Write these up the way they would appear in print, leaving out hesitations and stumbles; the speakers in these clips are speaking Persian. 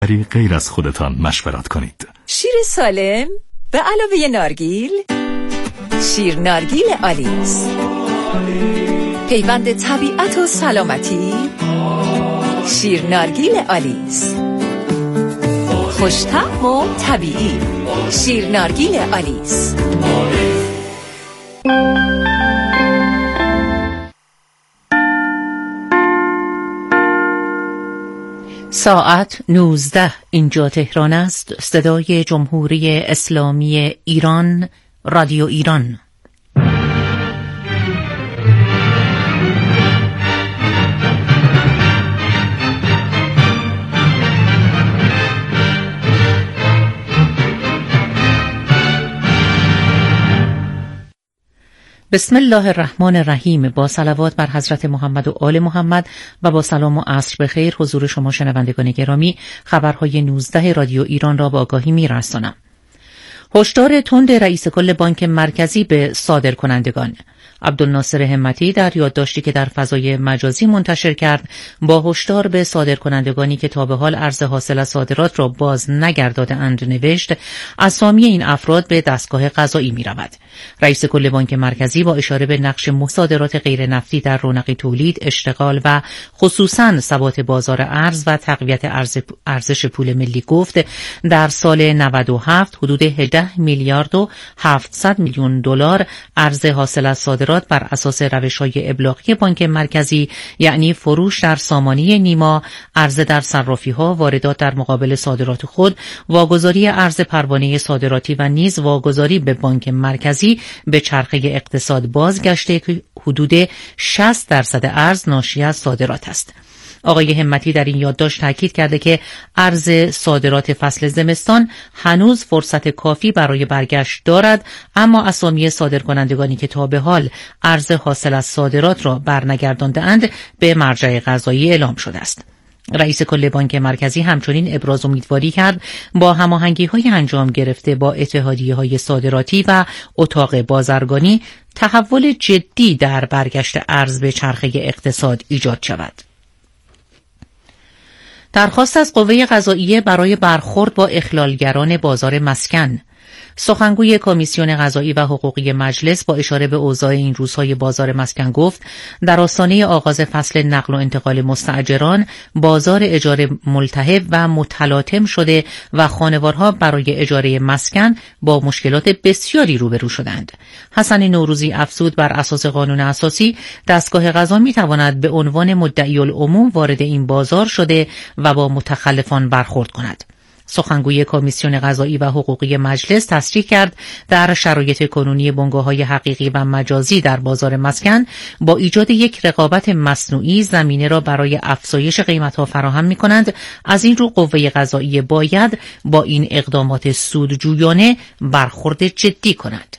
غیر از خودتان مشورت کنید. شیر سالم به علاوه نارگیل، شیر نارگیل آلیس، پیوند طبیعت و سلامتی، شیر نارگیل آلیس، خوش‌طعم و طبیعی، شیر نارگیل آلیس. ساعت 19 اینجا تهران است. صدای جمهوری اسلامی ایران، رادیو ایران. بسم الله الرحمن الرحیم. با صلوات بر حضرت محمد و آل محمد و با سلام و عصر بخیر حضور شما شنوندگان گرامی، خبرهای 19 رادیو ایران را با آگاهی می‌رسانم. هشدار تند رئیس کل بانک مرکزی به صادرکنندگان. عبدالناصر همتی در یادداشتی که در فضای مجازی منتشر کرد با هشدار به صادرکنندگانی که تا به حال ارز حاصل از صادرات را باز نگردانده‌اند نوشت اسامی این افراد به دستگاه قضایی می‌رود. رئیس کل بانک مرکزی با اشاره به نقش مصادرات غیر نفتی در رونق تولید، اشتغال و خصوصاً ثبات بازار ارز و تقویت ارزش پول ملی گفت در سال 97 حدود 18 میلیارد و 700 میلیون دلار ارز حاصل از صادرات بر اساس روش‌های ابلاغی بانک مرکزی، یعنی فروش در سامانه نیما، عرضه در صرافی‌ها، واردات در مقابل صادرات خود، واگذاری ارز پروانه صادراتی و نیز واگذاری به بانک مرکزی به چرخه اقتصاد بازگشته که حدود 60% ارز ناشی از صادرات است. آقای همتی در این یادداشت تاکید کرده که ارز صادرات فصل زمستان هنوز فرصت کافی برای برگشت دارد، اما اسامی صادرکنندگانی که تا به حال ارز حاصل از صادرات را برنگردانده‌اند به مرجع قضایی اعلام شده است. رئیس کل بانک مرکزی همچنین ابراز امیدواری کرد با هماهنگی‌های انجام گرفته با اتحادیه‌های صادراتی و اتاق بازرگانی تحول جدی در برگشت ارز به چرخه اقتصاد ایجاد شود. درخواست از قوه قضاییه برای برخورد با اخلالگران بازار مسکن. سخنگوی کمیسیون قضایی و حقوقی مجلس با اشاره به اوضاع این روزهای بازار مسکن گفت در آستانه آغاز فصل نقل و انتقال مستاجران بازار اجاره ملتهب و متلاطم شده و خانوارها برای اجاره مسکن با مشکلات بسیاری روبرو شدند. حسن نوروزی افزود بر اساس قانون اساسی دستگاه قضا می‌تواند به عنوان مدعی العموم وارد این بازار شده و با متخلفان برخورد کند. سخنگوی کمیسیون قضایی و حقوقی مجلس تصریح کرد در شرایط کنونی بنگاه‌های حقیقی و مجازی در بازار مسکن با ایجاد یک رقابت مصنوعی زمینه را برای افزایش قیمت‌ها فراهم می‌کنند. از این رو قوه قضاییه باید با این اقدامات سودجویانه برخورد جدی کند.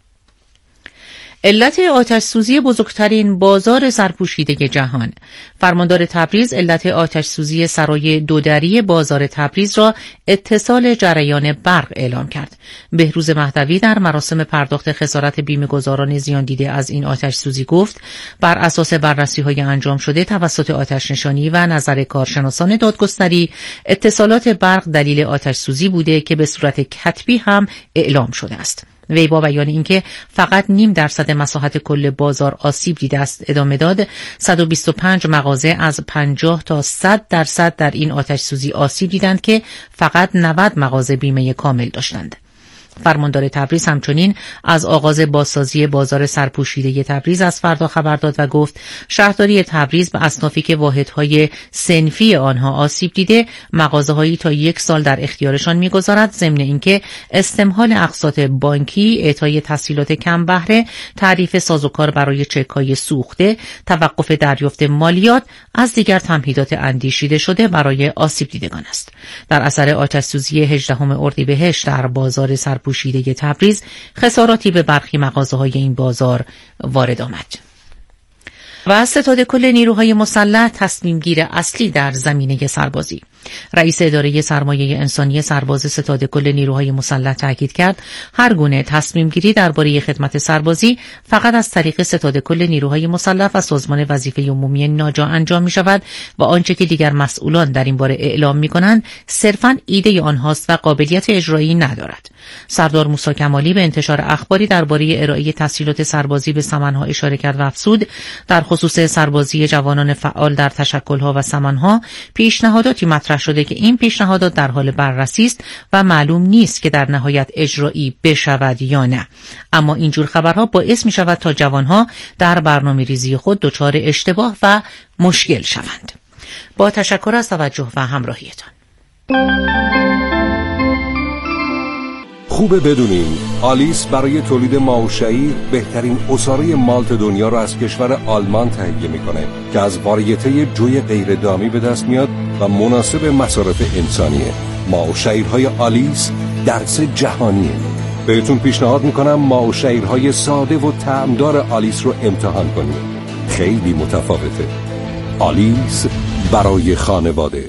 علت آتش‌سوزی بزرگترین بازار سرپوشیده جهان. فرماندار تبریز علت آتش‌سوزی سرای دودری بازار تبریز را اتصال جریان برق اعلام کرد. بهروز مهدوی در مراسم پرداخت خسارت بیمه‌گذاران زیان دیده از این آتش‌سوزی گفت بر اساس بررسی‌های انجام شده توسط آتش‌نشانی و نظر کارشناسان دادگستری اتصالات برق دلیل آتش‌سوزی بوده که به صورت کتبی هم اعلام شده است. وی با بیان اینکه فقط 0.5% مساحت کل بازار آسیب دیده است ادامه داد 125 مغازه از 50 تا 100% در این آتش‌سوزی آسیب دیدند که فقط 90 مغازه بیمه کامل داشتند. فرماندار تبریز همچنین از آغاز بازسازی بازار سرپوشیده تبریز از فردا خبر داد و گفت شهرداری تبریز به اصنافی که واحدهای صنفی آنها آسیب دیده مغازه‌هایی تا 1 سال در اختیارشان می‌گذارد، ضمن اینکه استمهال اقساط بانکی، اعطای تسهیلات کم بهره، تعریف سازوکار برای چک‌های سوخته، توقف دریافت مالیات از دیگر تمهیدات اندیشیده شده برای آسیب دیدگان است. در اثر آتش‌سوزی 18 اردیبهشت در بازار سرپوشیده تبریز خساراتی به برخی مغازه‌های این بازار وارد آمد. و ستاد کل نیروهای مسلح تصمیم گیر اصلی در زمینه سربازی. رئیس اداره سرمایه انسانی سرباز ستاد کل نیروهای مسلح تاکید کرد هر گونه تصمیم گیری درباره خدمت سربازی فقط از طریق ستاد کل نیروهای مسلح و سازمان وظیفه عمومی ناجا انجام می شود و آنچه که دیگر مسئولان در این باره اعلام می کنند صرفاً ایده آنهاست و قابلیت اجرایی ندارد. سردار موسی کمالی به انتشار اخباری درباره ارائه تسهیلات سربازی به سمنها اشاره کرد و افزود در خصوص سربازی جوانان فعال در تشکل‌ها و سمنها پیشنهاداتی مطرح شده که این پیشنهادات در حال بررسی است و معلوم نیست که در نهایت اجرایی بشود یا نه. اما اینجور خبرها باعث می شود تا جوانها در برنامه‌ریزی خود دچار اشتباه و مشکل شوند. با تشکر از توجه و همراهیتان. خوبه بدونیم آلیس برای تولید ماه و شعیر بهترین عصاره مالت دنیا را از کشور آلمان تهیه میکنه که از واریته جوی غیر دامی به دست میاد و مناسب مصارف انسانیه. ماه و شعیرهای آلیس درس جهانیه. بهتون پیشنهاد میکنم ماه و شعیرهای ساده و طعمدار آلیس رو امتحان کنید. خیلی متفاوته. آلیس برای خانواده.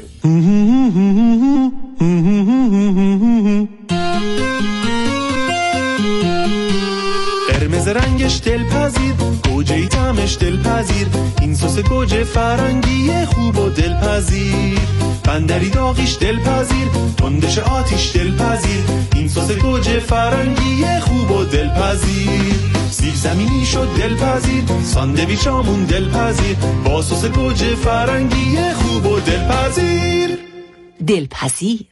قرمز رنگش دلپذیر، گوجه‌ای طعمش دلپذیر، این سس گوجه فرنگی خوب و دلپذیر، بندری داغیش دلپذیر، تندش آتیش دلپذیر، این سس گوجه فرنگی خوب و دلپذیر، سیر زمینی شد دلپذیر، ساندویچامون دلپذیر، با سس گوجه فرنگی خوب و دلپذیر. دلپذیر.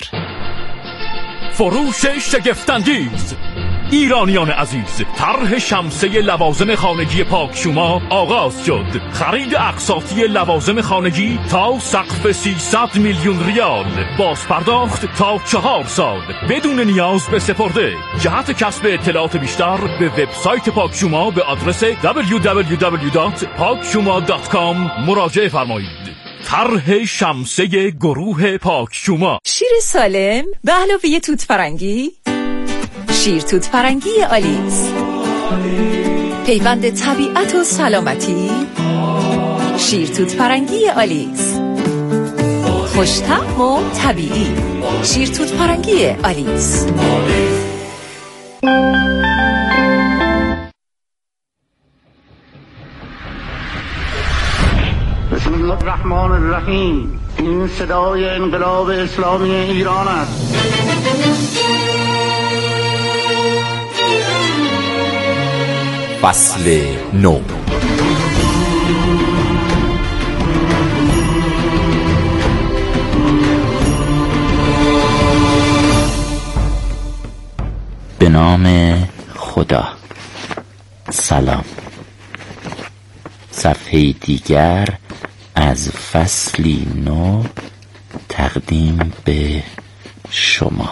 فروش شگفت‌انگیز. ایرانیان عزیز، طرح شمسه لوازم خانگی پاکشوما آغاز شد. خرید اقساطی لوازم خانگی تا سقف 300 میلیون ریال، بازپرداخت تا 4 سال بدون نیاز به سپرده. جهت کسب اطلاعات بیشتر به وبسایت پاکشوما به آدرس www.pakshuma.com مراجعه فرمایید. طرح شمسه گروه پاکشوما. شیر سالم به علاوه توت فرنگی. شیر توت فرنگی آلیس، پیوند طبیعت و سلامتی. شیر توت فرنگی آلیس، خوش‌طعم و طبیعی. شیر توت فرنگی آلیس. بسم الله الرحمن الرحیم. این صدای انقلاب اسلامی ایران است. فصل 9. به نام خدا. سلام. صفحه دیگر از فصلی نو تقدیم به شما.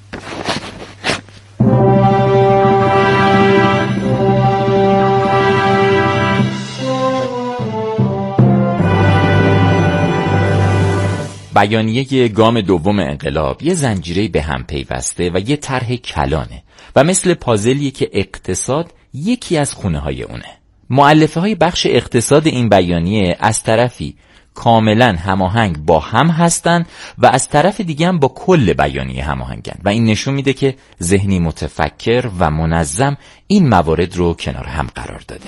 بیانیه گام دوم انقلاب یه زنجیره به هم پیوسته و یه طرح کلانه و مثل پازلیه که اقتصاد یکی از خونه های اونه. مؤلفه های بخش اقتصاد این بیانیه از طرفی کاملا هماهنگ با هم هستن و از طرف دیگه هم با کل بیانیه هماهنگن و این نشون میده که ذهنی متفکر و منظم این موارد رو کنار هم قرار داده.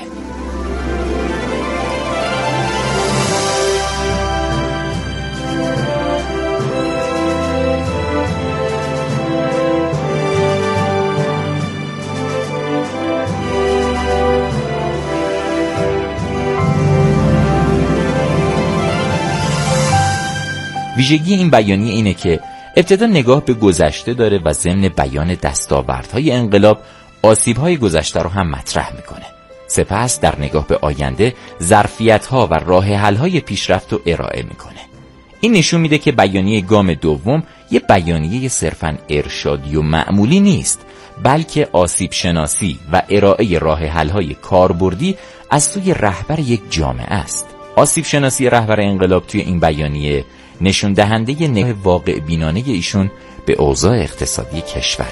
ویژگی این بیانیه اینه که ابتدا نگاه به گذشته داره و ضمن بیان دستاوردهای انقلاب آسیب‌های گذشته رو هم مطرح میکنه. سپس در نگاه به آینده ظرفیت‌ها و راه حل‌های پیشرفت رو ارائه میکنه. این نشون میده که بیانیه گام دوم یه بیانیه صرفاً ارشادی و معمولی نیست، بلکه آسیب شناسی و ارائه راه حل‌های کاربردی از سوی رهبر یک جامعه است. آسیب شناسی رهبر انقلاب توی این بیانیه نشون دهنده نگاه واقع بینانه ایشون به اوضاع اقتصادی کشور.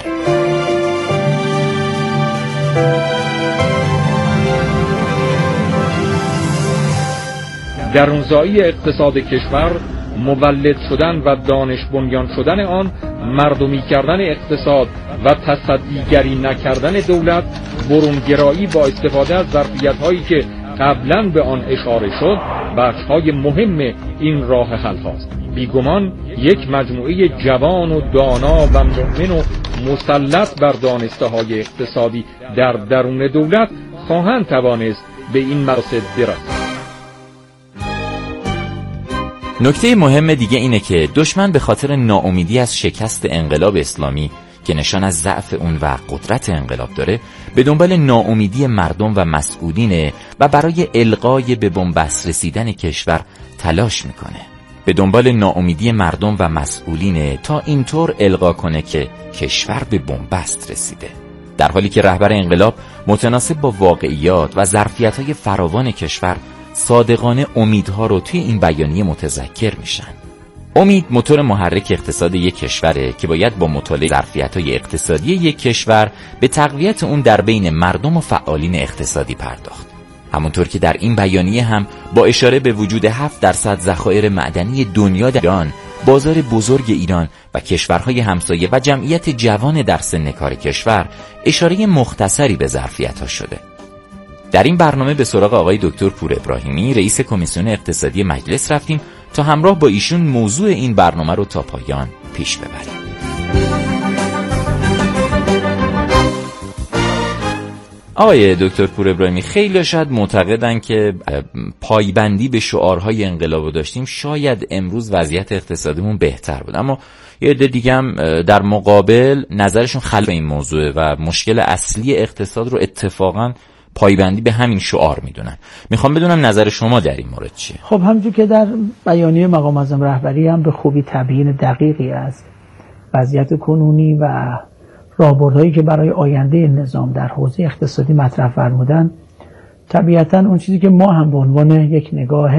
درونزایی اقتصاد کشور مولد شدن و دانش بنیان شدن آن، مردمی کردن اقتصاد و تصدیگری نکردن دولت، برونگرایی با استفاده از ظرفیت‌هایی که قبلا به آن اشاره شد، بخش‌های مهم این راه حل هاست. بیگمان یک مجموعه جوان و دانا و مؤمن و مسلط بر دانسته‌های اقتصادی در درون دولت خواهند توانست به این مقصد برسند. نکته مهم دیگه اینه که دشمن به خاطر ناامیدی از شکست انقلاب اسلامی که نشان از ضعف اون و قدرت انقلاب داره، به دنبال ناامیدی مردم و مسئولینه و برای الغای به بنبست رسیدن کشور تلاش میکنه. به دنبال ناامیدی مردم و مسئولینه تا اینطور الغا کنه که کشور به بنبست رسیده، در حالی که رهبر انقلاب متناسب با واقعیات و ظرفیت‌های فراوان کشور صادقانه امیدها رو توی این بیانیه متذکر میشن. امید موتور محرک اقتصاد یک کشوره که باید با مطالعه ظرفیت‌های اقتصادی یک کشور به تقویت اون در بین مردم و فعالین اقتصادی پرداخت. همونطور که در این بیانیه هم با اشاره به وجود 7% ذخایر معدنی دنیا در ایران، بازار بزرگ ایران و کشورهای همسایه و جمعیت جوان در سن کار کشور، اشاره مختصری به ظرفیت‌ها شده. در این برنامه به سراغ آقای دکتر پور ابراهیمی، رئیس کمیسیون اقتصادی مجلس رفتیم تا همراه با ایشون موضوع این برنامه رو تا پایان پیش ببریم. آقای دکتر پور ابراهیمی، خیلی شاید معتقدن که پایبندی به شعارهای انقلاب داشتیم شاید امروز وضعیت اقتصادیمون بهتر بود، اما یه عده دیگه هم در مقابل نظرشون خلاف این موضوعه و مشکل اصلی اقتصاد رو اتفاقاً پایبندی به همین شعار میدونن. میخوام بدونم نظر شما در این مورد چیه؟ خب همونجور که در بیانیه مقام معظم رهبری هم به خوبی تبیین دقیقی از وضعیت کنونی و راهبردهایی که برای آینده نظام در حوزه اقتصادی مطرح فرمودن، طبیعتاً اون چیزی که ما هم به عنوان یک نگاه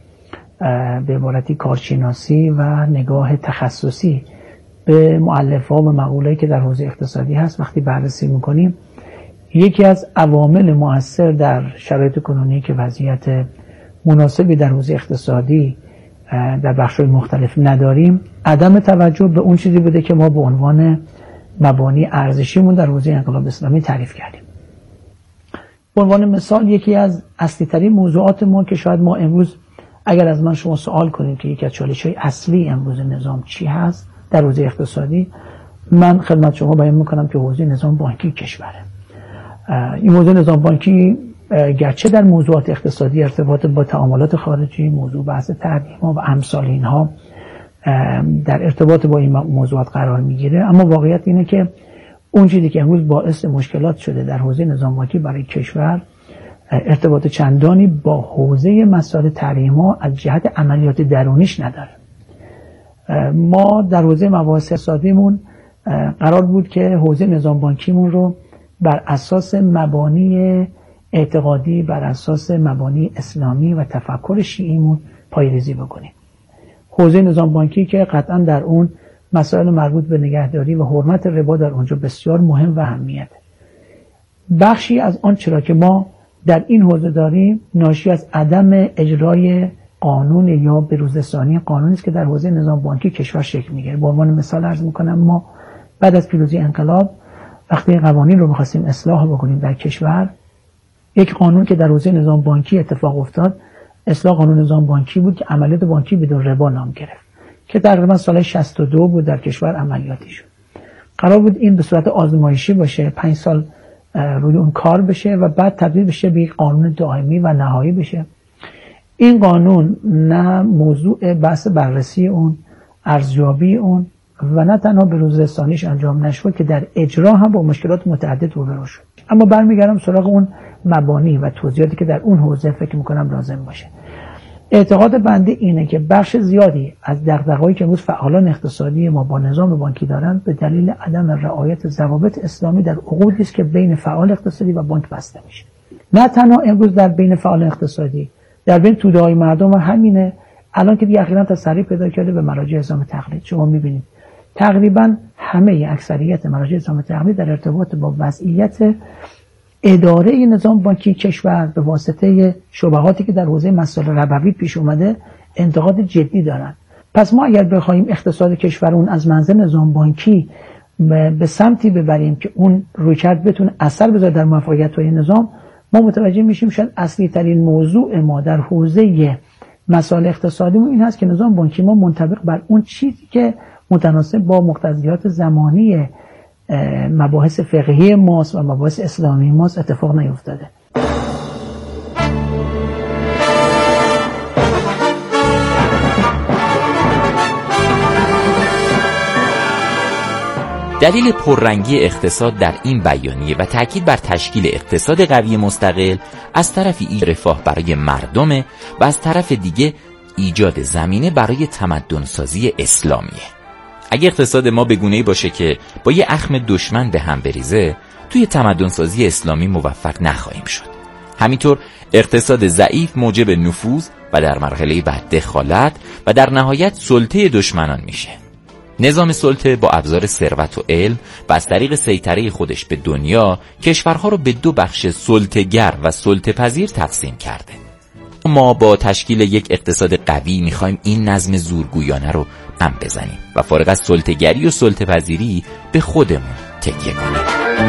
به عبارتی کارشناسی و نگاه تخصصی به مؤلفه‌ها و مقوله‌ای که در حوزه اقتصادی هست وقتی بررسی میکنیم، یکی از عوامل مؤثر در شرایط کنونی که وضعیت مناسبی در حوزه اقتصادی در بخش‌های مختلف نداریم، عدم توجه به اون چیزی بوده که ما به عنوان مبانی ارزشیمون در حوزه انقلاب اسلامی تعریف کردیم. به عنوان مثال یکی از اصلی ترین موضوعات ما که شاید ما امروز اگر از من شما سوال کنیم که یکی از چالش‌های اصلی امروز نظام چی هست در حوزه اقتصادی، من خدمت شما بیان می‌کنم که حوزه نظام بانکی کشوره. این موضوع نظام بانکی گرچه در موضوعات اقتصادی ارتباط با تعاملات خارجی، موضوع بحث تحریم‌ها و امثال اینها در ارتباط با این موضوعات قرار میگیره، اما واقعیت اینه که اون چیزی که امروز باعث مشکلات شده در حوزه نظام بانکی برای کشور ارتباط چندانی با حوزه مسائل تحریم‌ها از جهت عملیات درونیش نداره. ما در حوزه مباحث اقتصادیمون قرار بود که حوزه نظام بانکیمون رو بر اساس مبانی اعتقادی، بر اساس مبانی اسلامی و تفکر شیعیمون پایه‌ریزی بکنیم. حوزه نظام بانکی که قطعا در اون مسائل مربوط به نگهداری و حرمت ربا در اونجا بسیار مهم و اهمیته. بخشی از آن چرا که ما در این حوزه داریم ناشی از عدم اجرای قانون یا بروزرسانی قانونی است که در حوزه نظام بانکی کشور شکل میگیره. به عنوان مثال عرض میکنم، ما بعد از پیروزی انقلاب وقتی قوانین رو می‌خواستیم اصلاح بکنیم در کشور، یک قانون که در حوزه نظام بانکی اتفاق افتاد، اصلاح قانون نظام بانکی بود که عملیات بانکی بدون ربا نام گرفت که تقریبا سال 62 بود در کشور عملیاتی شد. قرار بود این به صورت آزمایشی باشه، 5 سال روی اون کار بشه و بعد تبدیل بشه به یک قانون دائمی و نهایی بشه. این قانون نه موضوع بحث بررسی اون، ارزیابی اون و نه تنها به روز رسانیش انجام نشد که در اجرا هم با مشکلات متعدد روبرو شد. اما برمیگردم سراغ اون مبانی و توضیحاتی که در اون حوزه فکر میکنم لازم باشه. اعتقاد بنده اینه که بخش زیادی از دغدغه‌هایی که امروز فعالان اقتصادی ما با نظام بانکی دارند به دلیل عدم رعایت ضوابط اسلامی در عقودی است که بین فعال اقتصادی و بانک بسته میشه. نه تنها امروز در بین فعال اقتصادی، در بین توده‌های مردم و همینه الان که دیگه اخیراً تسری پیدا کرده به مراجع نظام تقلید. شما می‌بینید تقریباً همه اکثریت مراجع نظام تقلید در ارتباط با وضعیت اداره نظام بانکی کشور به واسطه شبهاتی که در حوزه مسائل ربوی پیش اومده انتقاد جدی دارند پس ما اگر بخوایم اقتصاد کشورمون از منظر نظام بانکی به سمتی ببریم که اون رویکرد بتونه اثر بذاره در موفقیت‌های نظام، ما متوجه میشیم شاید اصلی ترین موضوع ما در حوزه مسائل اقتصادیمون این هست که نظام بانکی ما منطبق بر اون چیزی که متناسب با مقتضیات زمانی مباحث فقهی ماست و مباحث اسلامی ماست اتفاق نیفتاده. دلیل پررنگی اقتصاد در این بیانیه و تاکید بر تشکیل اقتصاد قوی مستقل از طرف ایجاد رفاه برای مردمه و از طرف دیگه ایجاد زمینه برای تمدن‌سازی اسلامیه. اگه اقتصاد ما به گونه‌ای باشه که با یه اخم دشمن به هم بریزه، توی تمدن‌سازی اسلامی موفق نخواهیم شد. همینطور اقتصاد ضعیف موجب نفوذ و در مرحله بعد دخالت و در نهایت سلطه دشمنان میشه. نظام سلطه با ابزار ثروت و علم و از طریق سیطره خودش به دنیا کشورها رو به دو بخش سلطه‌گر و سلطه‌پذیر تقسیم کرده. ما با تشکیل یک اقتصاد قوی میخوایم این نظم زورگویانه رو هم بزنیم و فارغ از سلطه‌گری و سلطه‌پذیری به خودمون تکیه کنیم.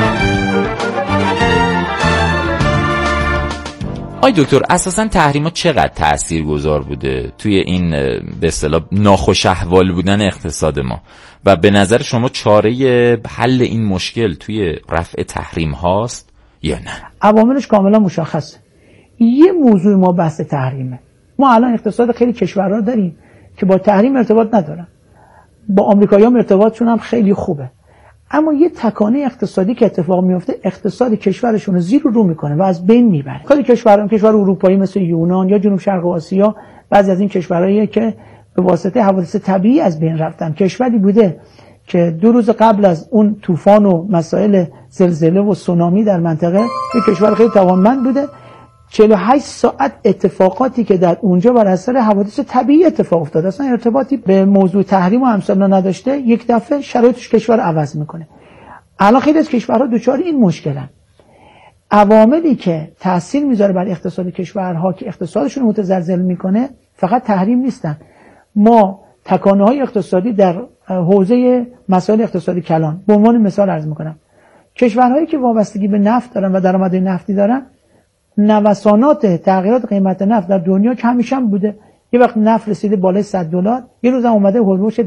آی دکتر، اساساً تحریم‌ها چقدر تاثیرگذار بوده توی این به اصطلاح ناخوش احوال بودن اقتصاد ما و به نظر شما چاره حل این مشکل توی رفع تحریم هاست یا نه؟ عواملش کاملا مشخصه. یه موضوع ما بحث تحریمه. ما الان اقتصاد خیلی کشورها داریم که با تحریم ارتباط ندارن، با آمریکایی‌ها ارتباطشون هم خیلی خوبه، اما یه تکانه اقتصادی که اتفاق میفته اقتصاد کشورشون رو زیر و رو میکنه و از بین میبره. خیلی کشور اروپایی مثل یونان یا جنوب شرق آسیا، بعضی از این کشورهایی که به واسطه حوادث طبیعی از بین رفتن، کشوری بوده که 2 روز قبل از اون طوفان و مسائل زلزله و سونامی در منطقه یک کشور خیلی توانمند بوده، 48 ساعت اتفاقاتی که در اونجا بر اثر حوادث طبیعی اتفاق افتاده اصلا ارتباطی به موضوع تحریم و امثال نداشته، یک دفعه شرایطش کشور عوض میکنه. الان خیلی از کشورها دچار این مشکلن. عواملی که تاثیر میذاره بر اقتصاد کشورها که اقتصادشون متزلزل میکنه فقط تحریم نیستن. ما تکانه‌های اقتصادی در حوزه مسائل اقتصادی کلان به عنوان مثال عرض میکنم. کشورهایی که وابستگی به نفت دارن و درآمد نفتی دارن، نوسانات تغییرات قیمت نفت در دنیا کمیش هم بوده. یه وقت نفت رسیده بالای $100، یه روز هم اومده هولوش $10.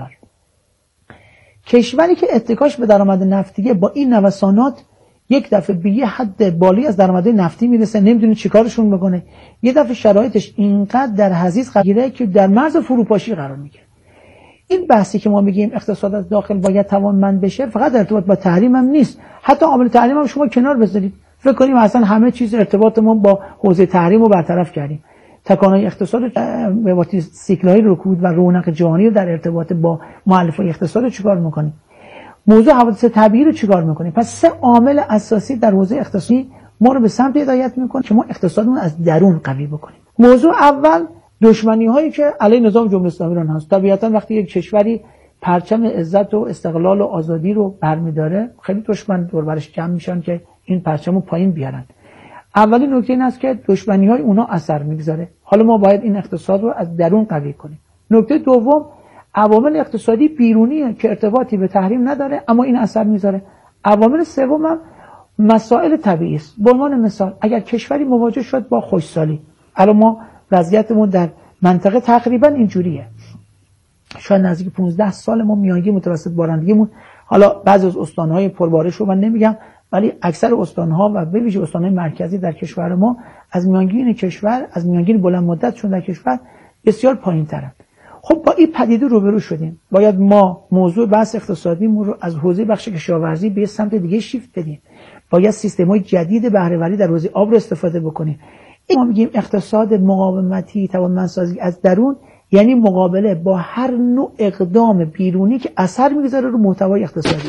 کشوری که اتکاش به درآمد نفتیه با این نوسانات یک دفعه به یه حد بالی از درآمد نفتی میرسه، نمیدونه چیکارشون بکنه. یه دفعه شرایطش اینقدر در حضیض قراره که در مرز فروپاشی قرار میگیره. این بحثی که ما میگیم اقتصاد از داخل باید توانمند بشه فقط ارتباط با تحریم هم نیست. حتی عامل تحریم هم شما کنار بذارید، فکر کنیم اصلا همه چیز ارتباط ما با حوزه تحریم رو برطرف کردیم. تکانه اقتصاد به واسطه سیکل‌های رکود و رونق جهانی رو در ارتباط با مؤلفه‌های اقتصاد چیکار می‌کنیم؟ موضوع حوادث طبیعی رو چیکار می‌کنیم؟ پس 3 عامل اساسی در حوزه اقتصادی ما رو به سمت هدایت می‌کنه که ما اقتصادمون از درون قوی بکنیم. موضوع اول دشمنی‌هایی که علیه نظام جمهوری اسلامی ایران هست. طبیعتاً وقتی یک کشوری پرچم عزت و استقلال و آزادی رو برمی‌داره، خیلی دشمن دور برش جمع میشن که این پرچمو پایین بیارن. اولین نکته این است که دشمنی‌های اونا اثر میگذاره. حالا ما باید این اقتصاد رو از درون قوی کنیم. نکته دوم، عوامل اقتصادی بیرونیه که ارتباطی به تحریم نداره اما این اثر میذاره. عوامل سوم هم مسائل طبیعی است. به عنوان مثال اگر کشوری مواجه شد با خشکسالی، الان ما وضعیتمون در منطقه تقریبا اینجوریه. شاید نزدیک 15 سال ما میانگی متوسط بارندگیمون، حالا بعضی از استان‌های پربارش رو من نمیگم، ولی اکثر استان‌ها و به ویژه استان‌های مرکزی در کشور ما از میانگین کشور، از میانگین بلند مدتشون در کشور بسیار پایین‌ترن. خب با این پدیده روبرو شدیم. باید ما موضوع بحث اقتصادیمون رو از حوزه بخش کشاورزی به سمت دیگه شیفت بدیم. باید سیستم‌های جدید بهره‌وری در حوزه آب رو استفاده بکنیم. ما میگیم اقتصاد مقاومتی، توانمندسازی از درون، یعنی مقابله با هر نوع اقدام بیرونی که اثر می‌گذاره رو محتوای اقتصادی.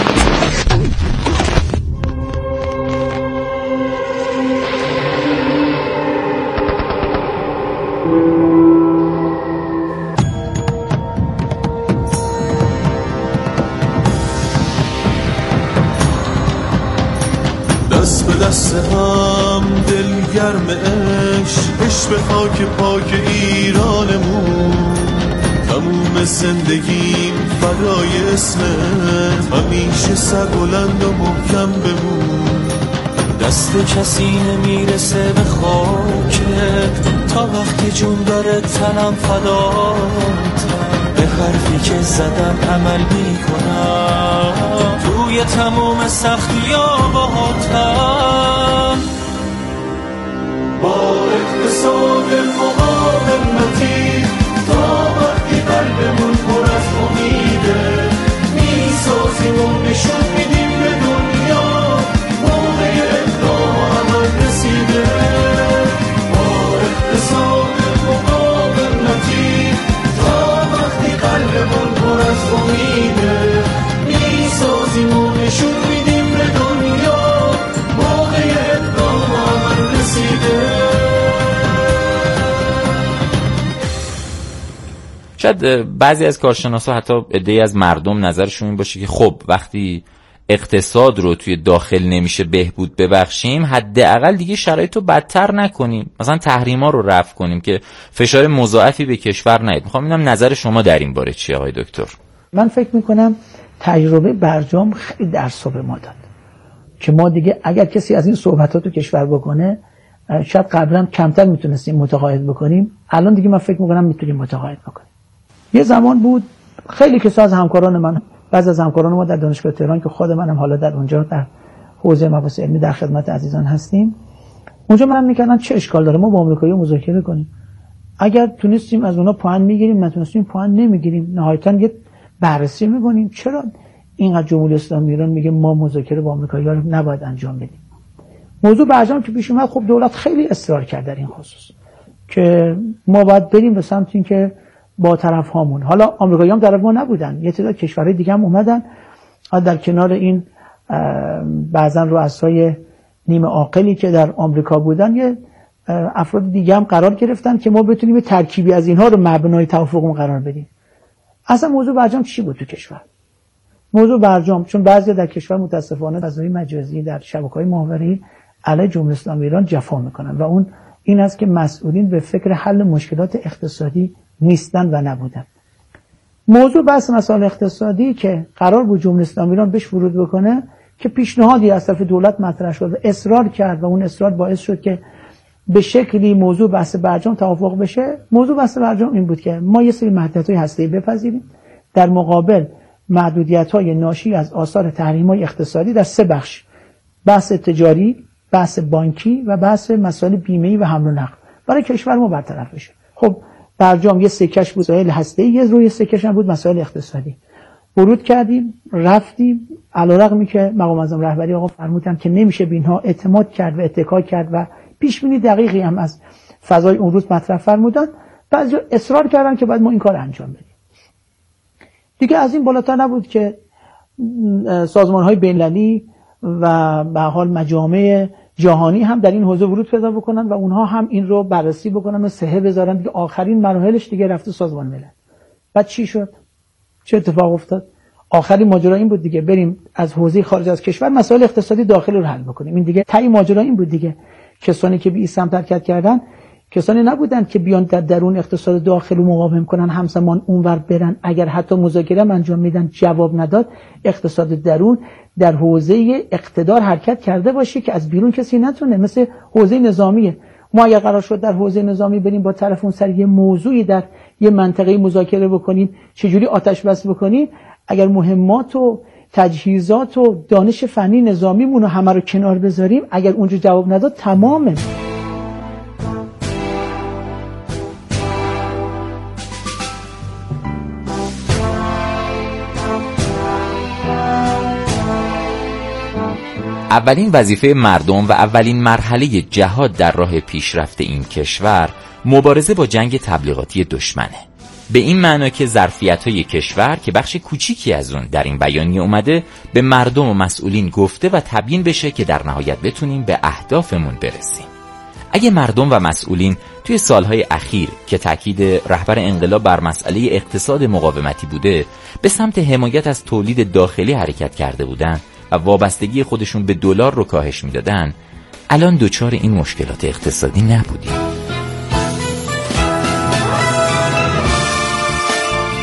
دست به دست هم دلگرم عشق به خاک پاک ایرانمون، تموم زندگیم فدای اسمت، همیشه سر بلند و محکم بمون. دست کسی نمیرسه به خاکت تا وقتی جون داره تنم فداتم. به حرفی که زدم عمل میکنم توی تموم سختی ها باهاتم. با اقتصاد مقاومتی تا وقتی قلبمون پر از امیده، میسازیم و نشون میدیم به دنیا موقع اقدام و عمل رسیده. با اقتصاد مقاومتی تا وقتی قلبمون پر از امیده، میسازیم و نشون میدیم به دنیا موقع اقدام و عمل رسیده. شاید بعضی از کارشناسا حتی عده‌ای از مردم نظرشون این باشه که خب وقتی اقتصاد رو توی داخل نمیشه بهبود ببخشیم، حداقل دیگه شرایط رو بدتر نکنیم، مثلا تحریما رو رفع کنیم که فشار مضاعفی به کشور نیاد. میخوام ببینم نظر شما در این باره چیه آقای دکتر؟ من فکر میکنم تجربه برجام خیلی درس به ما داد که ما دیگه اگر کسی از این صحبتات تو کشور بکنه، شاید قبلا کمتر میتونستیم متقاعد بکنیم، الان دیگه من فکر میکنم میتونیم متقاعد بکنیم. یه زمان بود خیلی کسا از همکاران من، بعضی از همکاران ما در دانشگاه تهران که خود منم حالا در اونجا در حوزه مباحث علمی در خدمت عزیزان هستیم، اونجا منم میگن چه اشکال داره ما با آمریکایی‌ها مذاکره کنیم، اگر تونستیم از اونا پوان میگیریم، نتونستیم پوان نمیگیریم، نهایتاً یه بررسی میکنیم چرا اینقدر جمهوری اسلامی ایران میگه ما مذاکره با آمریکایی‌ها رو نباید انجام بدیم. موضوع برجام که پیش اومد، خب دولت خیلی اصرار کرد در این خصوص که ما باید بریم به سمت این که با طرف هامون، حالا آمریکایی‌ها هم طرف ما نبودن، یه تعداد کشورهای دیگه هم اومدن در کنار این بعضا رؤسای نیمه عاقلی که در آمریکا بودن، یه افراد دیگه هم قرار گرفتن که ما بتونیم ترکیبی از اینها رو مبنای توافقمون قرار بدیم. اصلا موضوع برجام چی بود تو کشور؟ موضوع برجام چون بعضی در کشور متاسفانه فضای مجازی در شبکه‌های محوری علیه جمهوری اسلامی ایران جفا میکنن و اون این است که مسئولین به فکر حل مشکلات اقتصادی نیستن و نبودن. موضوع بحث مسائل اقتصادی که قرار بود جمهوری اسلامی ایران بهش ورود بکنه که پیشنهادی از طرف دولت مطرح شد و اصرار کرد و اون اصرار باعث شد که به شکلی موضوع بحث برجام توافق بشه. موضوع بحث برجام این بود که ما یه سری محدودیت‌های هسته‌ای بپذیریم، در مقابل محدودیت‌های ناشی از آثار تحریم‌های اقتصادی در سه بخش: بحث تجاری، بحث بانکی و بحث مسائل بیمه‌ای و حمل و نقل برای کشور ما برطرف بشه. خب برجام یه سکش بود مسائل هسته‌ای، یه روی سکش هم بود مسائل اقتصادی. ورود کردیم، رفتیم، علیرغمی که مقام معظم رهبری آقا فرمودن که نمیشه به اینها اعتماد کرد و اتکا کرد و پیش بینی دقیقی هم از فضای اون روز مطرح فرمودن، بعضی اصرار کردن که باید ما این کار انجام بدیم. دیگه از این بالاتر نبود که سازمان‌های بین‌المللی و به حال مجامع جهانی هم در این حوزه ورود پیدا بکنن و اونها هم این رو بررسی بکنن و صحه بذارن. دیگه آخرین مراحلش دیگه رفته سازمان ملل. بعد چی شد؟ چه اتفاق افتاد؟ آخرین ماجرا این بود دیگه بریم از حوزه خارج از کشور مسائل اقتصادی داخل رو حل بکنیم. این دیگه تای ماجرا این بود دیگه. کسانی که به این سمت حرکت کردن کسانی نبودن که بیان در درون اقتصاد داخل رو مقاوم کنن، همزمان اونور برن. اگر حتی مذاکره انجام میدن جواب نداد، اقتصاد درون در حوزه اقتدار حرکت کرده باشه که از بیرون کسی نتونه. مثل حوزه نظامیه، ما اگر قرار شد در حوزه نظامی بریم با طرف اون سر یه موضوعی در یه منطقه مذاکره بکنیم، چجوری آتش بس بکنیم، اگر مهمات و تجهیزات و دانش فنی نظامیمون رو همه رو کنار بذاریم، اگر اونجا جواب نداد تمامه. اولین وظیفه مردم و اولین مرحله جهاد در راه پیشرفت این کشور مبارزه با جنگ تبلیغاتی دشمنه. به این معنا که ظرفیت‌های کشور که بخش کوچیکی از اون در این بیانیه اومده به مردم و مسئولین گفته و تبیین بشه که در نهایت بتونیم به اهدافمون برسیم. اگه مردم و مسئولین توی سالهای اخیر که تاکید رهبر انقلاب بر مسئله اقتصاد مقاومتی بوده به سمت حمایت از تولید داخلی حرکت کرده بودن و وابستگی خودشون به دلار رو کاهش میدادن، الان دوچار این مشکلات اقتصادی نبودیم.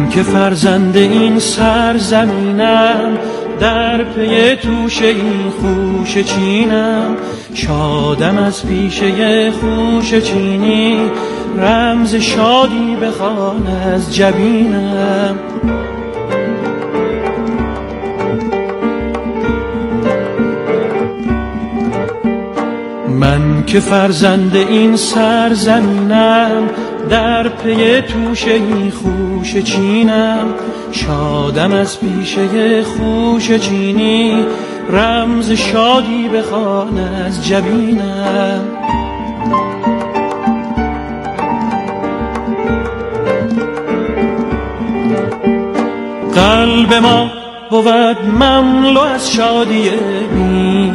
که فرزند این سرزمینم، در پی توشه این خوشه چینم. شادم از پیشه خوشه چینی، رمز شادی بخوان از جبینم. من که فرزند این سرزمینم، در پی توشه این خوشه چینم. شادم از پیشه خوشه چینی، رمز شادی بخوان از جبینم. قلب ما بود مملو از شادی بی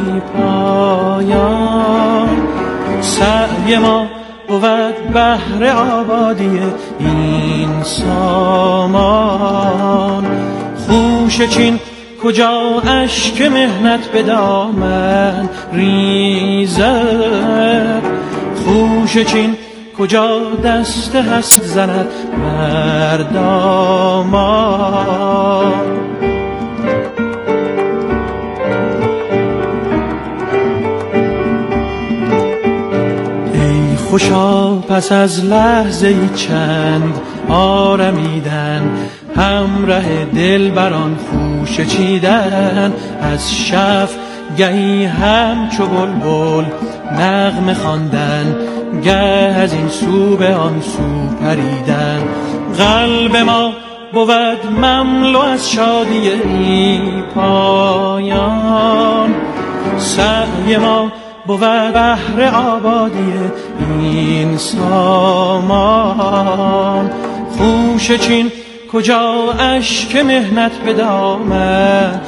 پایان، سعی ما بود بهر آبادی این سامان. خوشه چین کجا اشک مهنت به دامن ریزد، خوشه چین کجا دست حسرت زند بر دامان. ای خوشا پس از لحظه چند آرمیدن، همراه دل بران خوشه چیدن. از شف گهی همچو بلبل نغمه خواندن، گه از این سو به آن سو پریدن. قلب ما بود مملو از شادی بی پایان، سعی ما بود بهر آبادی این سامان. خوشه چین کجا اشک مهنت به دامن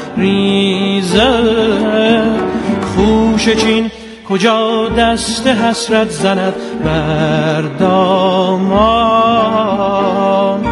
ریزد، خوشه چین کجا دست حسرت زند بر دامان.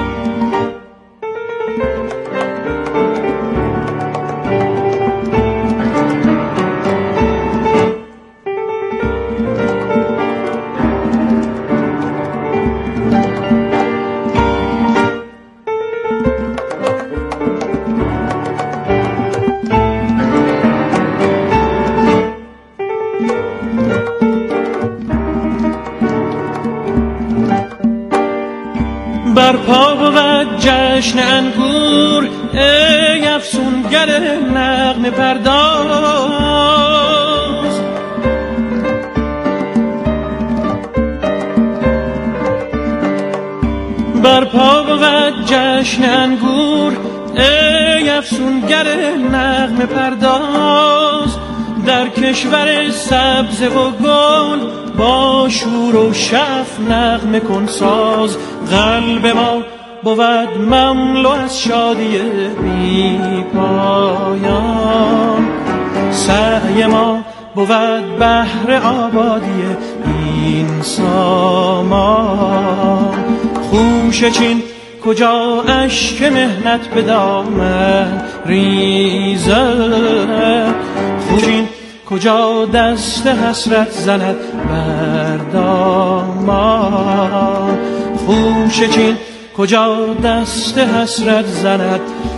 برپا بود جشن انگور، ای افسونگر نغمه پرداز. برپا بود جشن انگور، ای افسونگر نغمه پرداز. در کشور سبز و گل با شور و شف نغمه کن ساز. قلب ما بود مملو از شادی بی پایان، سعی ما بود بهر آبادی این سامان. خوشه چین کجا اشک مهنت به دامن ریزد، خوشه چین کجا دست حسرت زند بر دامان. خوشه چین کجا دست حسرت زند